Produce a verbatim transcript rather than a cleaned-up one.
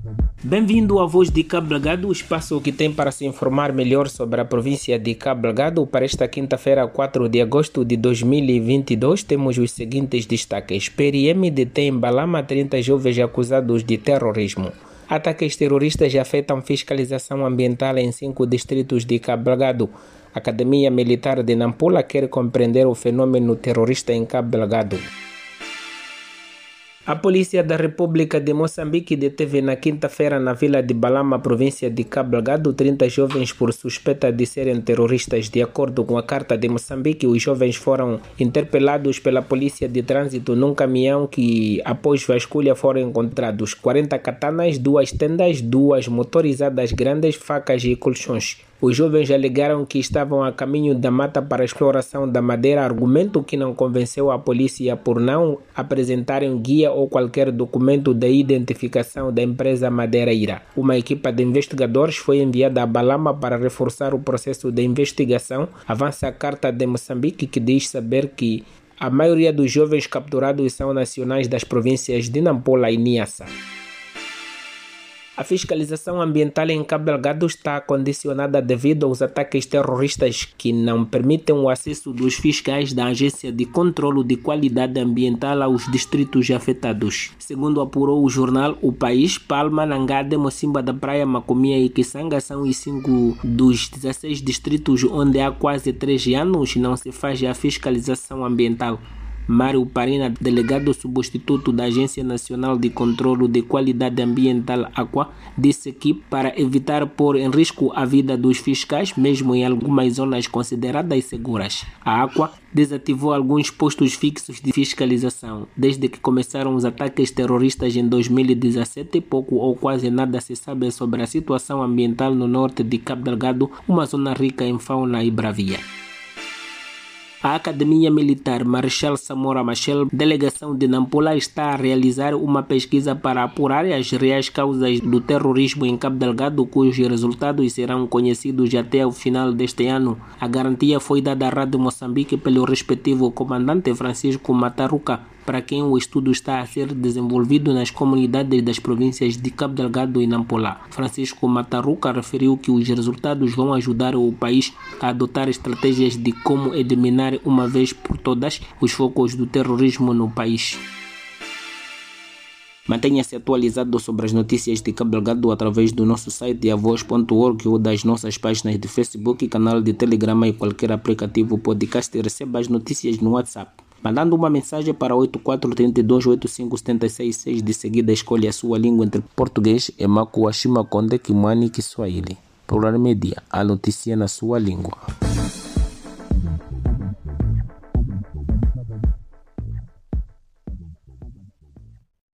Bem-vindo à Voz de Cabo Delgado, o espaço que tem para se informar melhor sobre a província de Cabo Delgado. Para esta quinta-feira, quatro de agosto de dois mil e vinte e dois, temos os seguintes destaques. P R M detém em Balama trinta jovens acusados de terrorismo. Ataques terroristas afetam fiscalização ambiental em cinco distritos de Cabo Delgado. A Academia Militar de Nampula quer compreender o fenômeno terrorista em Cabo Delgado. A Polícia da República de Moçambique deteve na quinta-feira na vila de Balama, província de Cabo Delgado, trinta jovens por suspeita de serem terroristas. De acordo com a Carta de Moçambique, os jovens foram interpelados pela Polícia de Trânsito num caminhão que, após vasculha, foram encontrados quarenta katanas, duas tendas, duas motorizadas grandes, facas e colchões. Os jovens alegaram que estavam a caminho da mata para a exploração da madeira, argumento que não convenceu a polícia por não apresentarem guia ou qualquer documento de identificação da empresa madeireira. Uma equipa de investigadores foi enviada a Balama para reforçar o processo de investigação. Avança a Carta de Moçambique, que diz saber que a maioria dos jovens capturados são nacionais das províncias de Nampula e Niassa. A fiscalização ambiental em Cabo Delgado está condicionada devido aos ataques terroristas que não permitem o acesso dos fiscais da Agência de Controlo de Qualidade Ambiental aos distritos afetados. Segundo apurou o jornal O País, Palma, Nangade, Mocimba da Praia, Macomia e Kisanga são os cinco dos dezesseis distritos onde há quase três anos não se faz a fiscalização ambiental. Mário Parina, delegado substituto da Agência Nacional de Controlo de Qualidade Ambiental, AQUA, disse que para evitar pôr em risco a vida dos fiscais, mesmo em algumas zonas consideradas seguras, a AQUA desativou alguns postos fixos de fiscalização. Desde que começaram os ataques terroristas em dois mil e dezessete, pouco ou quase nada se sabe sobre a situação ambiental no norte de Cabo Delgado, uma zona rica em fauna e bravia. A Academia Militar Marechal Samora Machel, delegação de Nampula, está a realizar uma pesquisa para apurar as reais causas do terrorismo em Cabo Delgado, cujos resultados serão conhecidos até o final deste ano. A garantia foi dada à Rádio Moçambique pelo respectivo comandante Francisco Mataruca, para quem o estudo está a ser desenvolvido nas comunidades das províncias de Cabo Delgado e Nampula. Francisco Mataruca referiu que os resultados vão ajudar o país a adotar estratégias de como eliminar uma vez por todas os focos do terrorismo no país. Mantenha-se atualizado sobre as notícias de Cabo Delgado através do nosso site a voz ponto org ou das nossas páginas de Facebook, canal de Telegram e qualquer aplicativo podcast, e receba as notícias no WhatsApp, mandando uma mensagem para oito quatro três dois oito cinco sete seis seis. De seguida escolha a sua língua entre português, Emakuwa, Shimakonde, Kimwani e Kiswahili. Plural Media, a notícia na sua língua.